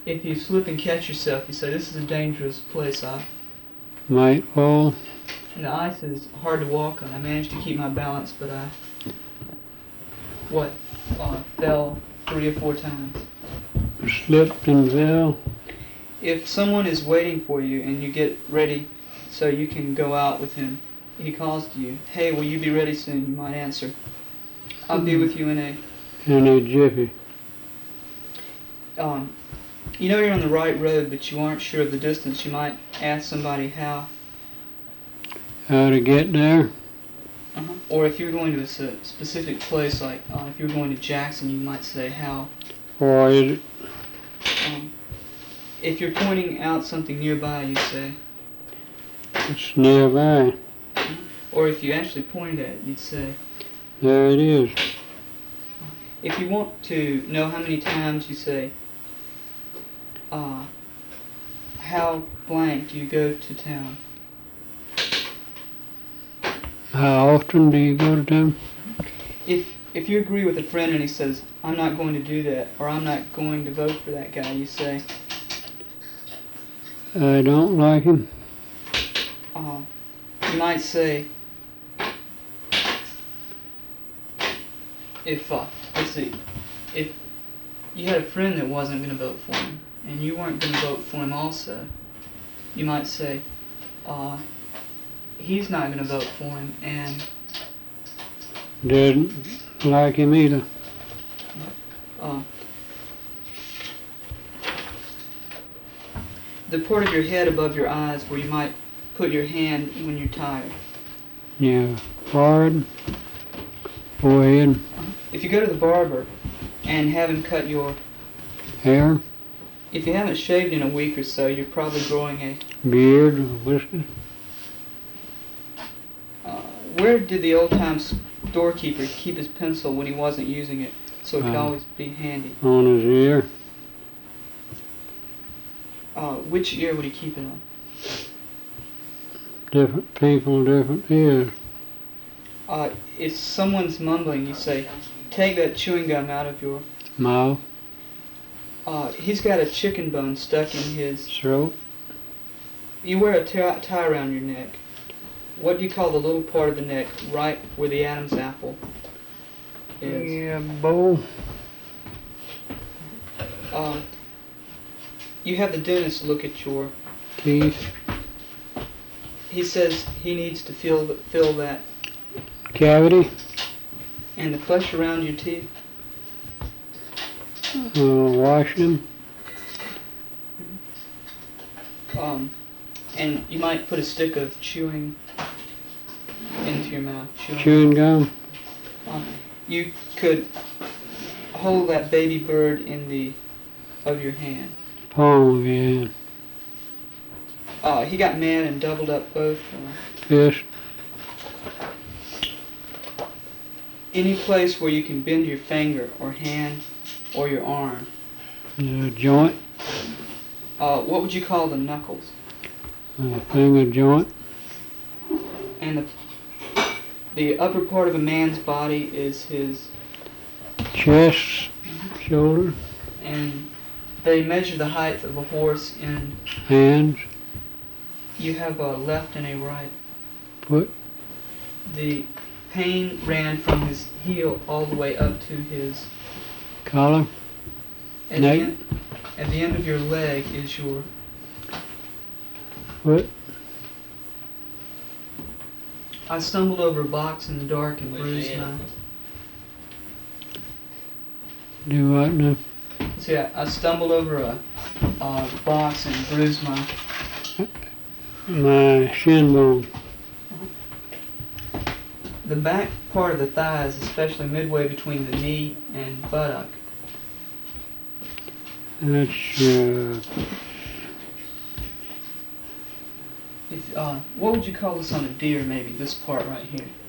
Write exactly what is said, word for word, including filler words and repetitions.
If you slip and catch yourself, you say, this is a dangerous place. I might fall. And the ice is hard to walk on. I managed to keep my balance, but I, what, uh, fell three or four times. Slipped and fell. If someone is waiting for you and you get ready so you can go out with him, he calls to you, hey, will you be ready soon? You might answer, I'll be with you in a... In a jiffy. Um, you know you're on the right road, but you aren't sure of the distance. You might ask somebody how. How to get there? Uh-huh. Or if you're going to a specific place, like uh, if you're going to Jackson, you might say how. Or is it? Um, if you're pointing out something nearby, you say. It's nearby. Or if you actually pointed at it, you'd say. There it is. If you want to know how many times, you say, uh, how blank do you go to town? How often do you go to town? If if you agree with a friend and he says, I'm not going to do that, or I'm not going to vote for that guy, you say, I don't like him. Uh, you might say, if, uh, let's see, if you had a friend that wasn't going to vote for him, and you weren't going to vote for him also, you might say, uh, he's not going to vote for him, and... Didn't like him either. Uh, the part of your head above your eyes where you might put your hand when you're tired. Yeah, forehead, forehead. If you go to the barber and have him cut your hair, if you haven't shaved in a week or so, you're probably growing a beard or whiskers. Uh, where did the old-time storekeeper keep his pencil when he wasn't using it, so it could uh, always be handy? On his ear. Uh, which ear would he keep it on? Different people, different ears. Uh, if someone's mumbling, you say, take that chewing gum out of your mouth. Uh, he's got a chicken bone stuck in his throat. You wear a tie, tie around your neck. What do you call the little part of the neck right where the Adam's apple is? Yeah, bowl. Um, you have the dentist look at your teeth. He says he needs to fill fill that cavity. And the flesh around your teeth. Uh, wash them. Um, and you might put a stick of chewing into your mouth. Chewing, chewing gum. Um, you could hold that baby bird in the of your hand. Palm of your hand. Uh, he got mad and doubled up both. Uh, Fist. Any place where you can bend your finger or hand or your arm. The joint. Uh, what would you call the knuckles? A finger joint. And the the upper part of a man's body is his chest, shoulder. And they measure the height of a horse in hands. You have a left and a right. Foot. The pain ran from his heel all the way up to his collar. At neck. The end, at the end of your leg is your foot. I stumbled over a box in the dark and bruised my... Do what now? See, I, I stumbled over a, a box and bruised my... My shin bone. The back part of the thighs, especially midway between the knee and buttock. That's, uh... If, uh, what would you call this on a deer, maybe? This part right here.